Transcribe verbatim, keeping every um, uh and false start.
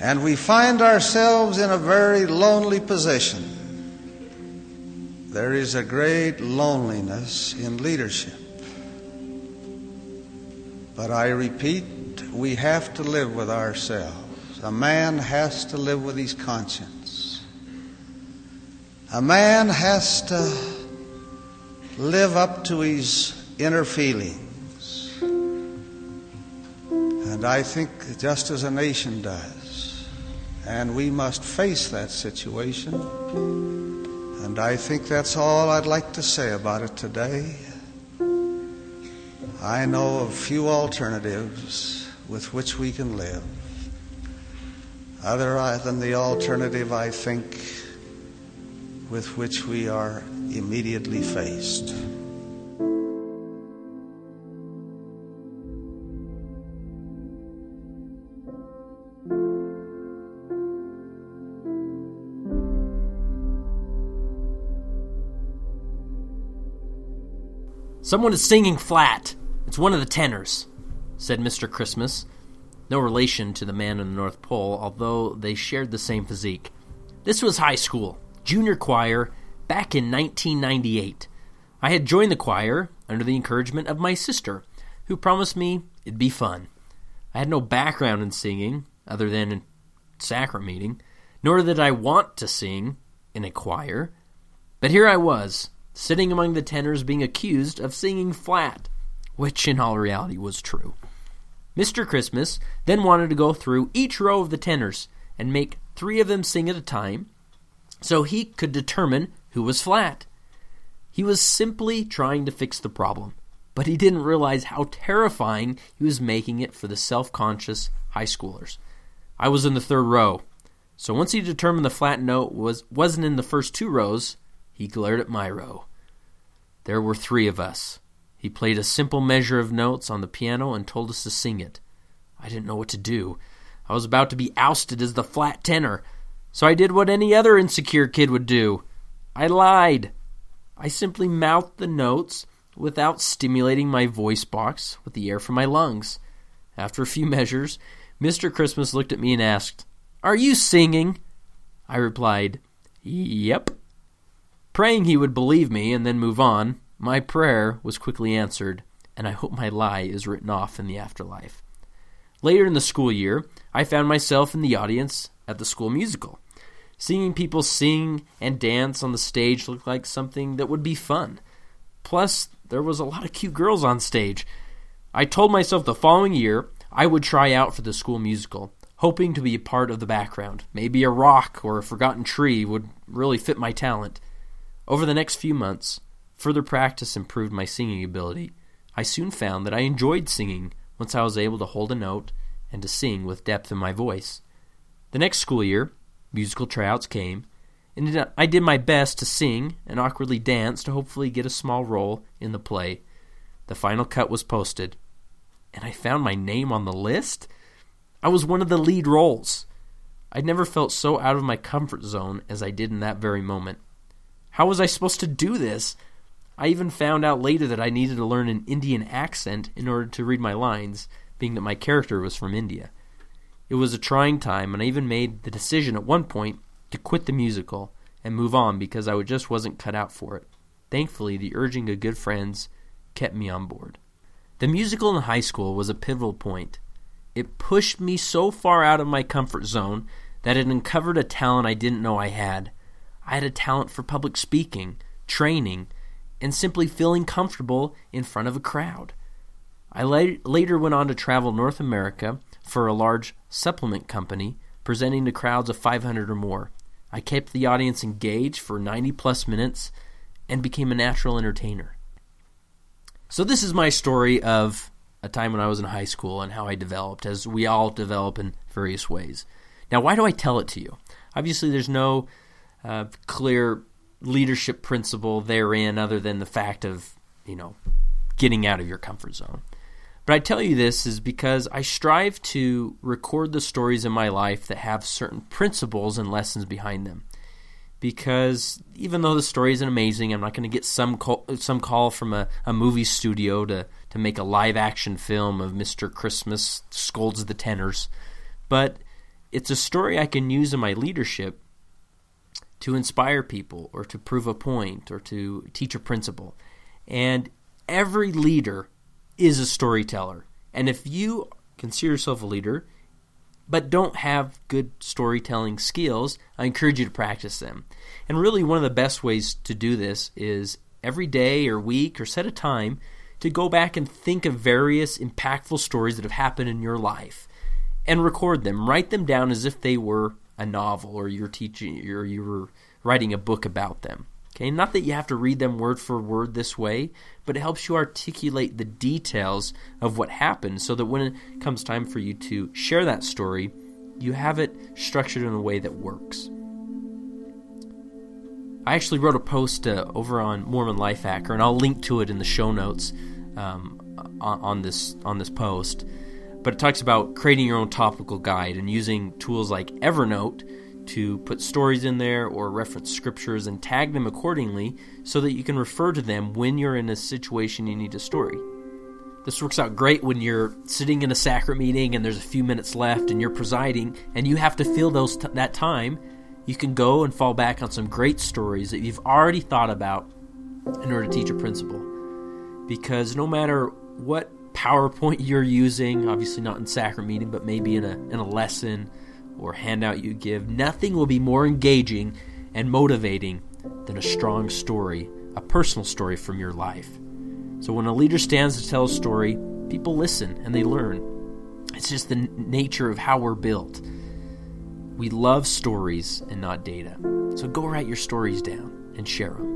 And we find ourselves in a very lonely position. There is a great loneliness in leadership. But I repeat, we have to live with ourselves. A man has to live with his conscience. A man has to live up to his inner feelings. And I think just as a nation does. And we must face that situation. And I think that's all I'd like to say about it today. I know of few alternatives with which we can live, other than the alternative, I think, with which we are immediately faced. "Someone is singing flat. It's one of the tenors," said Mister Christmas. No relation to the man in the North Pole, although they shared the same physique. This was high school, junior choir, back in nineteen ninety-eight. I had joined the choir under the encouragement of my sister, who promised me it'd be fun. I had no background in singing, other than in sacrament meeting, nor did I want to sing in a choir. But here I was, sitting among the tenors being accused of singing flat, which in all reality was true. Mister Christmas then wanted to go through each row of the tenors and make three of them sing at a time so he could determine who was flat. He was simply trying to fix the problem, but he didn't realize how terrifying he was making it for the self-conscious high schoolers. I was in the third row, so once he determined the flat note was, wasn't in the first two rows, he glared at my row. There were three of us. He played a simple measure of notes on the piano and told us to sing it. I didn't know what to do. I was about to be ousted as the flat tenor, so I did what any other insecure kid would do. I lied. I simply mouthed the notes without stimulating my voice box with the air from my lungs. After a few measures, Mister Christmas looked at me and asked, "Are you singing?" I replied, "Yep." Praying he would believe me and then move on, my prayer was quickly answered, and I hope my lie is written off in the afterlife. Later in the school year, I found myself in the audience at the school musical. Seeing people sing and dance on the stage looked like something that would be fun. Plus, there was a lot of cute girls on stage. I told myself the following year I would try out for the school musical, hoping to be a part of the background. Maybe a rock or a forgotten tree would really fit my talent. Over the next few months, further practice improved my singing ability. I soon found that I enjoyed singing once I was able to hold a note and to sing with depth in my voice. The next school year, musical tryouts came, and I did my best to sing and awkwardly dance to hopefully get a small role in the play. The final cut was posted, and I found my name on the list. I was one of the lead roles. I'd never felt so out of my comfort zone as I did in that very moment. How was I supposed to do this? I even found out later that I needed to learn an Indian accent in order to read my lines, being that my character was from India. It was a trying time, and I even made the decision at one point to quit the musical and move on because I just wasn't cut out for it. Thankfully, the urging of good friends kept me on board. The musical in high school was a pivotal point. It pushed me so far out of my comfort zone that it uncovered a talent I didn't know I had. I had a talent for public speaking, training, and simply feeling comfortable in front of a crowd. I la- later went on to travel North America for a large supplement company, presenting to crowds of five hundred or more. I kept the audience engaged for ninety plus minutes and became a natural entertainer. So this is my story of a time when I was in high school and how I developed, as we all develop in various ways. Now, why do I tell it to you? Obviously, there's no uh, clear leadership principle therein other than the fact of, you know, getting out of your comfort zone. But I tell you this is because I strive to record the stories in my life that have certain principles and lessons behind them. Because even though the story isn't amazing, I'm not going to get some call, some call from a, a movie studio to, to make a live-action film of Mister Christmas scolds the tenors. But it's a story I can use in my leadership to inspire people or to prove a point or to teach a principle. And every leader is a storyteller. And if you consider yourself a leader but don't have good storytelling skills, I encourage you to practice them. And really one of the best ways to do this is every day or week or set a time to go back and think of various impactful stories that have happened in your life and record them. Write them down as if they were a novel or you're teaching or you were writing a book about them. Okay, not that you have to read them word for word this way, but it helps you articulate the details of what happened so that when it comes time for you to share that story, you have it structured in a way that works. I actually wrote a post uh, over on Mormon Life Hacker, and I'll link to it in the show notes um, on, on this on this post. But it talks about creating your own topical guide and using tools like Evernote to put stories in there or reference scriptures and tag them accordingly so that you can refer to them when you're in a situation you need a story. This works out great when you're sitting in a sacrament meeting and there's a few minutes left and you're presiding and you have to fill those t- that time. You can go and fall back on some great stories that you've already thought about in order to teach a principle. Because no matter what PowerPoint you're using, obviously not in sacrament meeting, but maybe in a in a lesson or handout you give, nothing will be more engaging and motivating than a strong story, a personal story from your life. So when a leader stands to tell a story, people listen and they learn. It's just the n- nature of how we're built. We love stories and not data. So go write your stories down and share them.